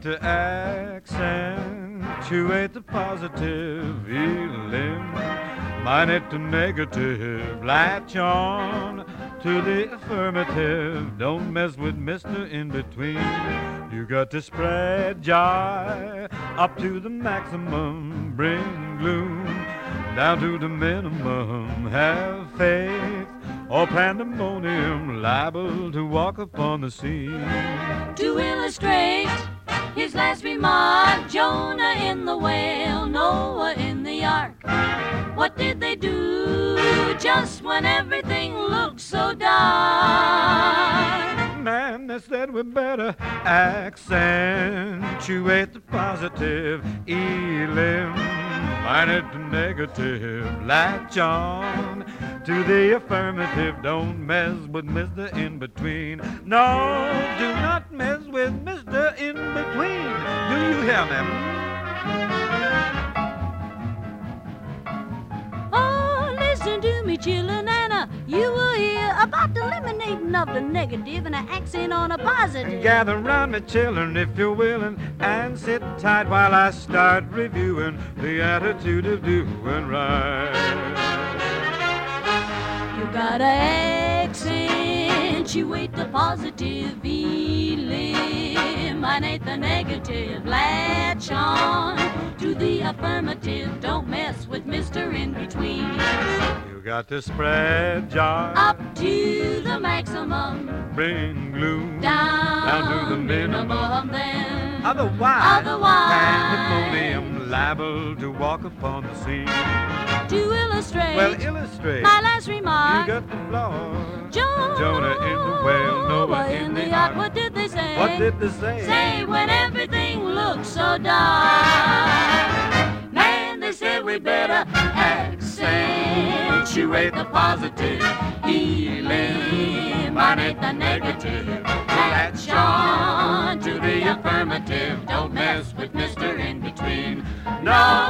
got to accentuate the positive, eliminate the negative, latch on to the affirmative. Don't mess with Mr. In-Between. You got to spread joy up to the maximum, bring gloom down to the minimum. Have faith or pandemonium, liable to walk upon the scene. To illustrate his last remark, Jonah in the whale, Noah in the ark. What did they do just when everything looked so dark? Man, they said we better accentuate the positive, eliminate the negative, latch on to the affirmative. Don't mess with Mr. In-Between. No, do not mess with Mr. In-Between. Do you hear me? Oh, listen to me, chillin' Anna. You will hear about the eliminating of the negative and an accent on a positive. Gather round me, children, if you're willing, and sit tight while I start reviewing the attitude of doing right. You gotta accentuate the positive, eliminate the negative, latch on to the affirmative. Don't mess with Mr. In-Between. You got to spread joy Up to the maximum, bring gloom down to the minimum. Then Otherwise, pandemonium, liable to walk upon the scene. to illustrate, Well, illustrate. my last You remark, got the flaw. Jonah in the whale, Noah in the ark. What did they say? What did they say? Say when everything looks so dark. Man, they said we better accentuate the positive, eliminate the negative, latch on to the affirmative. Don't mess with Mr. In-Between. No,